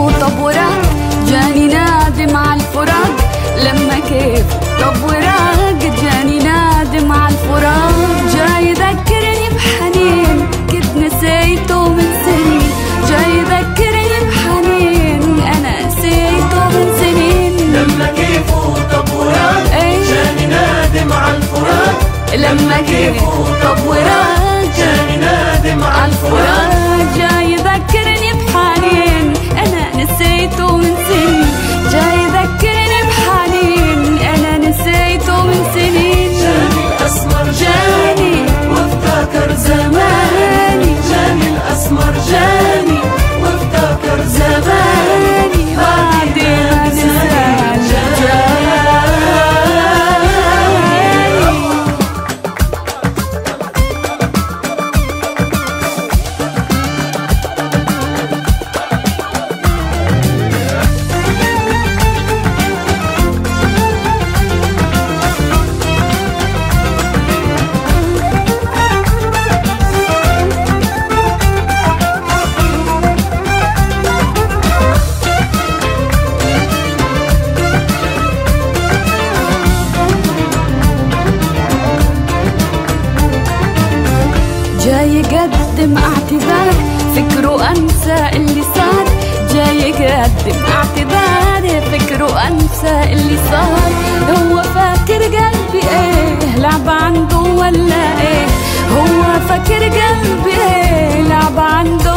طب وراك جاني نادم على الفراق، لما كيف طب وراك جاني نادم على الفراق. جاي يذكرني بحنين كنت نسيته من سنين، جاي يذكرني بحنين أنا نسيته من سنين. لما كيف طب وراك جاني نادم على الفراق، لما كيف طب وراك جاني نادم على الفراق. جاي يذكرني بحنين أنا نسيته من سنين، جاي يذكرني بحنين أنا نسيته من سنين. جاني الأسمر جاني وافتكر زماني، جاني الأسمر جاني وافتكر زماني، بعد ما نساني جاني. جاي يقدم اعتذار فكره انسى اللي صار، جاي يقدم اعتذار فكره انسى اللي صار. هو فاكر قلبي ايه لعب عنده ولا ايه، هو فاكر قلبي ايه لعب عنده